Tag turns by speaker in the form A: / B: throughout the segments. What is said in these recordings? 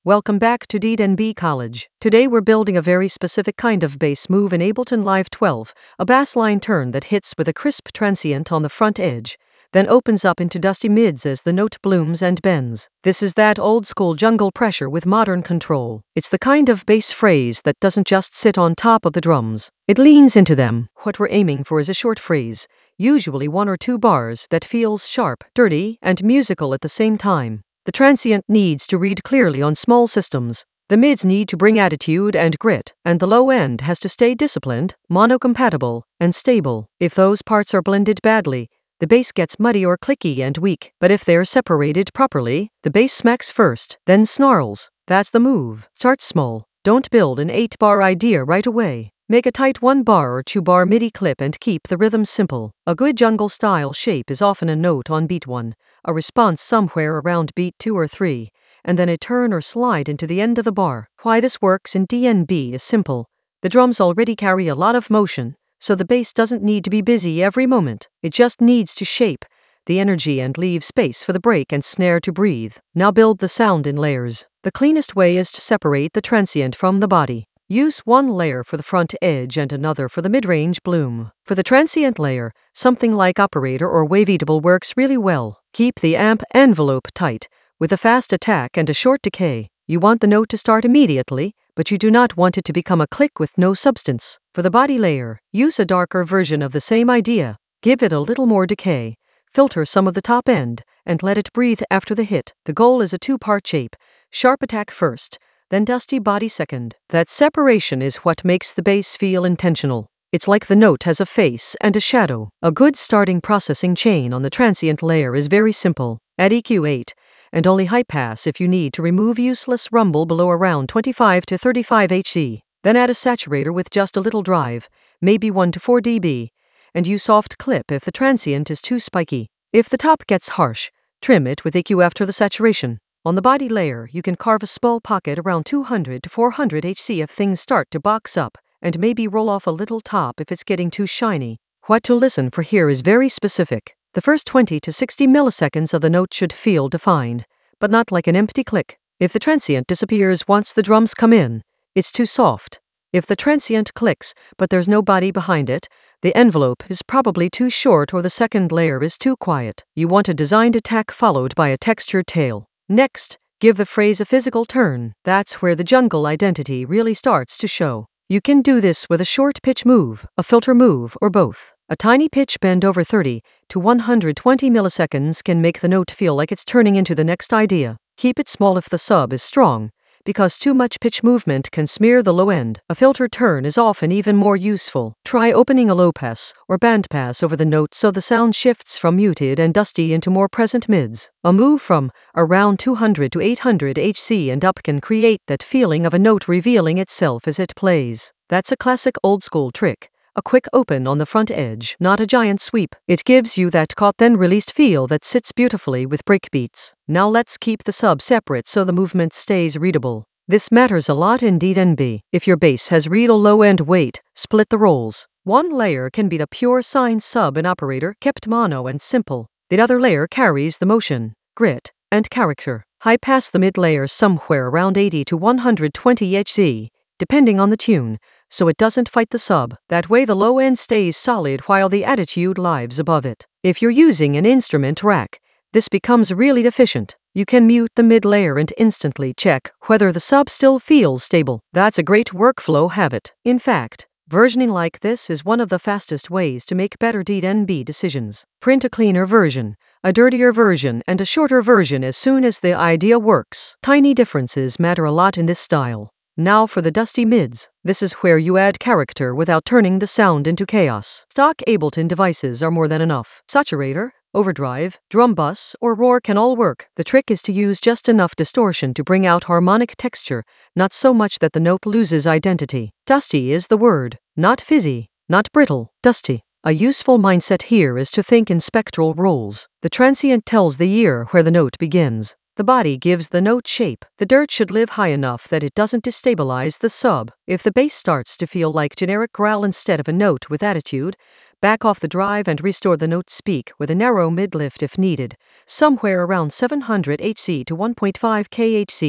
A: Welcome back to D&B College. Today we're building a very specific kind of bass move in Ableton Live 12, a bass line turn that hits with a crisp transient on the front edge, then opens up into dusty mids as the note blooms and bends. This is that old-school jungle pressure with modern control. It's the kind of bass phrase that doesn't just sit on top of the drums. It leans into them. What we're aiming for is a short phrase, usually 1 or 2 bars, that feels sharp, dirty, and musical at the same time. The transient needs to read clearly on small systems. The mids need to bring attitude and grit, and the low end has to stay disciplined, monocompatible, and stable. If those parts are blended badly, the bass gets muddy or clicky and weak, but if they're separated properly, the bass smacks first, then snarls. That's the move. Start small. Don't build an 8-bar idea right away. Make a tight 1-bar or 2-bar MIDI clip and keep the rhythm simple. A good jungle-style shape is often a note on beat 1, a response somewhere around beat 2 or 3, and then a turn or slide into the end of the bar. Why this works in D&B is simple. The drums already carry a lot of motion, so the bass doesn't need to be busy every moment. It just needs to shape the energy and leave space for the break and snare to breathe. Now build the sound in layers. The cleanest way is to separate the transient from the body. Use one layer for the front edge and another for the mid-range bloom. For the transient layer, something like Operator or Waveatable works really well. Keep the amp envelope tight, with a fast attack and a short decay. You want the note to start immediately, but you do not want it to become a click with no substance. For the body layer, use a darker version of the same idea. Give it a little more decay. Filter some of the top end, and let it breathe after the hit. The goal is a 2-part shape. Sharp attack first, then dusty body second. That separation is what makes the bass feel intentional. It's like the note has a face and a shadow. A good starting processing chain on the transient layer is very simple. Add EQ 8, and only high pass if you need to remove useless rumble below around 25 to 35 Hz. Then add a saturator with just a little drive, maybe 1 to 4 dB, and use soft clip if the transient is too spiky. If the top gets harsh, trim it with EQ after the saturation. On the body layer, you can carve a small pocket around 200 to 400 Hz if things start to box up, and maybe roll off a little top if it's getting too shiny. What to listen for here is very specific. The first 20 to 60 milliseconds of the note should feel defined, but not like an empty click. If the transient disappears once the drums come in, it's too soft. If the transient clicks, but there's no body behind it, the envelope is probably too short or the second layer is too quiet. You want a designed attack followed by a textured tail. Next, give the phrase a physical turn. That's where the jungle identity really starts to show. You can do this with a short pitch move, a filter move, or both. A tiny pitch bend over 30 to 120 milliseconds can make the note feel like it's turning into the next idea. Keep it small if the sub is strong, because too much pitch movement can smear the low end. A filter turn is often even more useful. Try opening a low pass or band pass over the note so the sound shifts from muted and dusty into more present mids. A move from around 200 to 800 Hz and up can create that feeling of a note revealing itself as it plays. That's a classic old-school trick. A quick open on the front edge, not a giant sweep. It gives you that caught then released feel that sits beautifully with breakbeats. Now let's keep the sub separate so the movement stays readable. This matters a lot in D&B. If your bass has real low-end weight, split the roles. One layer can be the pure sine sub in Operator, kept mono and simple. The other layer carries the motion, grit, and character. High pass the mid layer somewhere around 80 to 120 Hz, depending on the tune, so it doesn't fight the sub. That way the low end stays solid while the attitude lives above it. If you're using an instrument rack, this becomes really efficient. You can mute the mid layer and instantly check whether the sub still feels stable. That's a great workflow habit. In fact, versioning like this is one of the fastest ways to make better D&B decisions. Print a cleaner version, a dirtier version, and a shorter version as soon as the idea works. Tiny differences matter a lot in this style. Now for the dusty mids. This is where you add character without turning the sound into chaos. Stock Ableton devices are more than enough. Saturator, overdrive, drum bus, or roar can all work. The trick is to use just enough distortion to bring out harmonic texture, not so much that the note loses identity. Dusty is the word. Not fizzy, not brittle, dusty. A useful mindset here is to think in spectral roles. The transient tells the ear where the note begins. The body gives the note shape. The dirt should live high enough that it doesn't destabilize the sub. If the bass starts to feel like generic growl instead of a note with attitude, back off the drive and restore the note speak with a narrow mid-lift if needed, somewhere around 700 Hz to 1.5 kHz.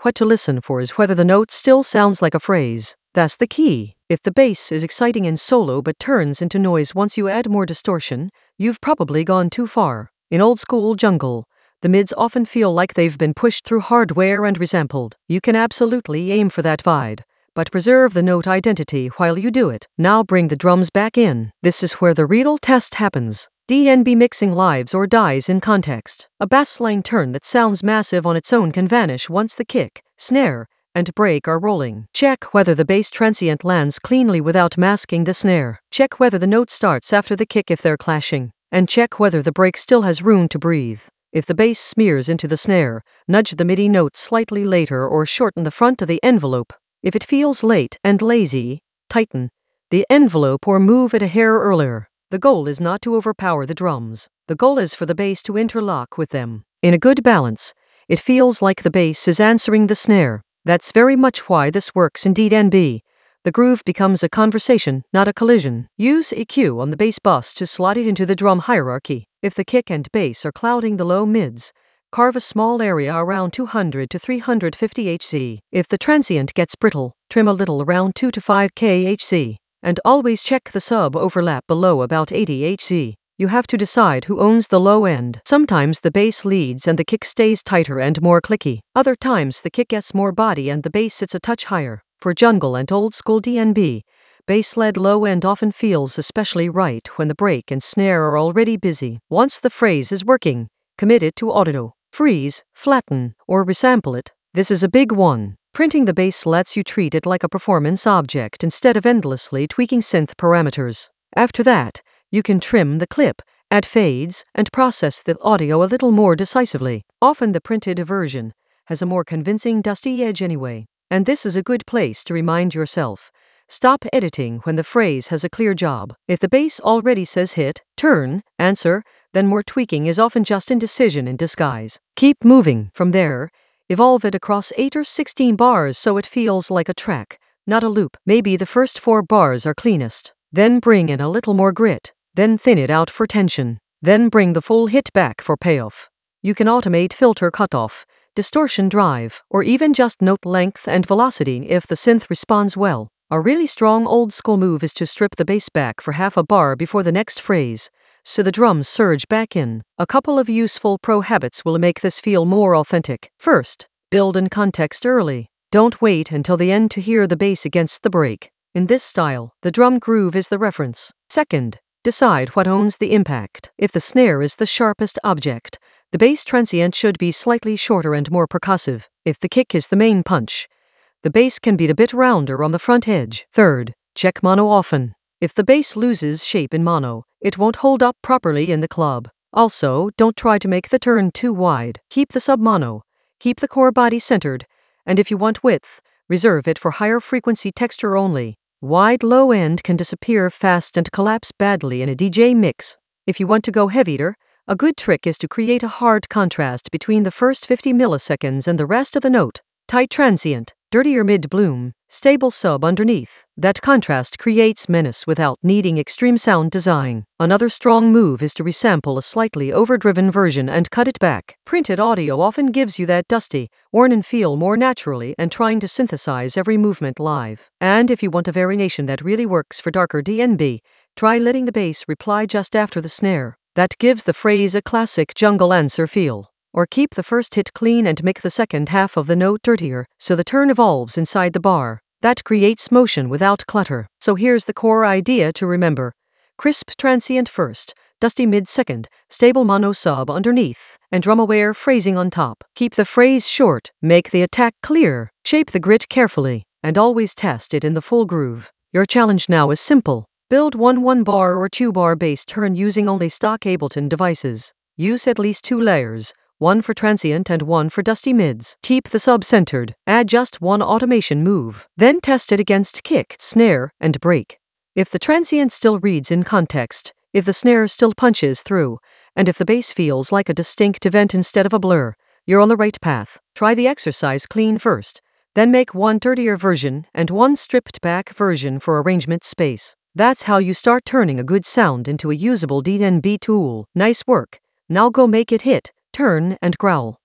A: What to listen for is whether the note still sounds like a phrase. That's the key. If the bass is exciting in solo but turns into noise once you add more distortion, you've probably gone too far. In old school jungle, the mids often feel like they've been pushed through hardware and resampled. You can absolutely aim for that vibe, but preserve the note identity while you do it. Now bring the drums back in. This is where the real test happens. DNB mixing lives or dies in context. A bassline turn that sounds massive on its own can vanish once the kick, snare, and break are rolling. Check whether the bass transient lands cleanly without masking the snare. Check whether the note starts after the kick if they're clashing. And check whether the break still has room to breathe. If the bass smears into the snare, nudge the MIDI note slightly later or shorten the front of the envelope. If it feels late and lazy, tighten the envelope or move it a hair earlier. The goal is not to overpower the drums. The goal is for the bass to interlock with them. In a good balance, it feels like the bass is answering the snare. That's very much why this works in DNB. The groove becomes a conversation, not a collision. Use EQ on the bass bus to slot it into the drum hierarchy. If the kick and bass are clouding the low mids, carve a small area around 200 to 350 Hz. If the transient gets brittle, trim a little around 2 to 5 kHz. And always check the sub overlap below about 80 Hz. You have to decide who owns the low end. Sometimes the bass leads and the kick stays tighter and more clicky. Other times the kick gets more body and the bass sits a touch higher. For jungle and old school DNB, bass-led low end often feels especially right when the break and snare are already busy. Once the phrase is working, commit it to auto, freeze, flatten, or resample it. This is a big one. Printing the bass lets you treat it like a performance object instead of endlessly tweaking synth parameters. After that, you can trim the clip, add fades, and process the audio a little more decisively. Often the printed version has a more convincing dusty edge anyway. And this is a good place to remind yourself. Stop editing when the phrase has a clear job. If the bass already says hit, turn, answer, then more tweaking is often just indecision in disguise. Keep moving. From there, evolve it across 8 or 16 bars so it feels like a track, not a loop. Maybe the first 4 bars are cleanest. Then bring in a little more grit. Then thin it out for tension. Then bring the full hit back for payoff. You can automate filter cutoff, distortion drive, or even just note length and velocity if the synth responds well. A really strong old school move is to strip the bass back for half a bar before the next phrase, so the drums surge back in. A couple of useful pro habits will make this feel more authentic. First, build in context early. Don't wait until the end to hear the bass against the break. In this style, the drum groove is the reference. Second, decide what owns the impact. If the snare is the sharpest object, the bass transient should be slightly shorter and more percussive. If the kick is the main punch, the bass can be a bit rounder on the front edge. Third, check mono often. If the bass loses shape in mono, it won't hold up properly in the club. Also, don't try to make the turn too wide. Keep the sub-mono. Keep the core body centered. And if you want width, reserve it for higher frequency texture only. Wide low end can disappear fast and collapse badly in a DJ mix. If you want to go heavier, a good trick is to create a hard contrast between the first 50 milliseconds and the rest of the note. Tight transient, dirtier mid-bloom, stable sub underneath. That contrast creates menace without needing extreme sound design. Another strong move is to resample a slightly overdriven version and cut it back. Printed audio often gives you that dusty, worn feel more naturally and trying to synthesize every movement live. And if you want a variation that really works for darker DNB, try letting the bass reply just after the snare. That gives the phrase a classic jungle answer feel. Or keep the first hit clean and make the second half of the note dirtier, so the turn evolves inside the bar. That creates motion without clutter. So here's the core idea to remember. Crisp transient first, dusty mid second, stable mono sub underneath, and drum-aware phrasing on top. Keep the phrase short, make the attack clear, shape the grit carefully, and always test it in the full groove. Your challenge now is simple. Build one 1-bar or 2-bar bass turn using only stock Ableton devices. Use at least 2 layers. One for transient and one for dusty mids. Keep the sub centered. Add just one automation move. Then test it against kick, snare, and break. If the transient still reads in context, if the snare still punches through, and if the bass feels like a distinct event instead of a blur, you're on the right path. Try the exercise clean first. Then make one dirtier version and one stripped back version for arrangement space. That's how you start turning a good sound into a usable DNB tool. Nice work. Now go make it hit. Turn and growl.